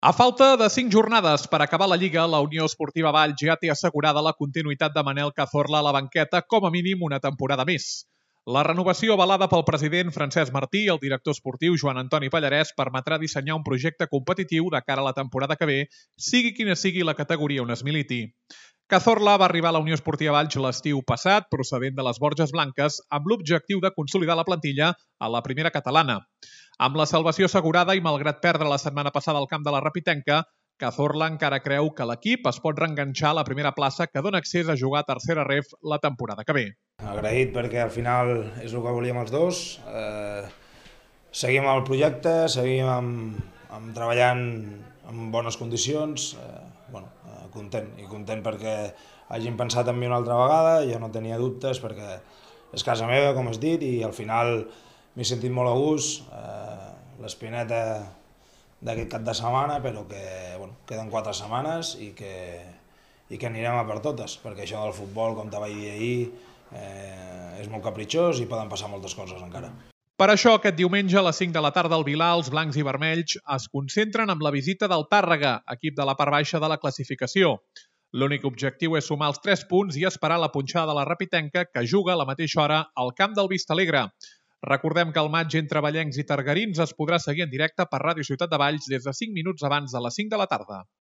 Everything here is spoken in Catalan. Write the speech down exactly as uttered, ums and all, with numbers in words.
A falta de cinc jornades per acabar la Lliga, la Unió Esportiva Valls ja té assegurada la continuïtat de Manel Cazorla a la banqueta com a mínim una temporada més. La renovació avalada pel president Francesc Martí i el director esportiu Joan Antoni Pallarès permetrà dissenyar un projecte competitiu de cara a la temporada que ve, sigui quina sigui la categoria on es militi. Cazorla va arribar a la Unió Esportiva Valls l'estiu passat, procedent de les Borges Blanques, amb l'objectiu de consolidar la plantilla a la primera catalana. Amb la salvació assegurada i malgrat perdre la setmana passada al camp de la Rapitenca, Cazorla encara creu que l'equip es pot reenganxar a la primera plaça que dona accés a jugar a tercera ref la temporada que ve. Agraït perquè al final és el que volíem els dos. Eh, seguim el projecte, seguim amb, amb treballant en bones condicions. Eh, bueno, eh, content, i content perquè hagin pensat en mi una altra vegada, jo no tenia dubtes perquè és casa meva, com has dit, i al final m'he sentit molt a gust. Eh, l'espineta d'aquest cap de setmana, però que bueno, queden quatre setmanes i que, i que anirem a per totes, perquè això del futbol, com te vaig dir ahir, eh, és molt capritxós i poden passar moltes coses encara. Per això, aquest diumenge a les cinc de la tarda al Vilar, els blancs i vermells es concentren amb la visita del Tàrrega, equip de la part baixa de la classificació. L'únic objectiu és sumar els tres punts i esperar la punxada de la Rapitenca, que juga a la mateixa hora al camp del Vistalegre. Recordem que el matx entre vallencs i targarins es podrà seguir en directe per Ràdio Ciutat de Valls des de cinc minuts abans de les cinc de la tarda.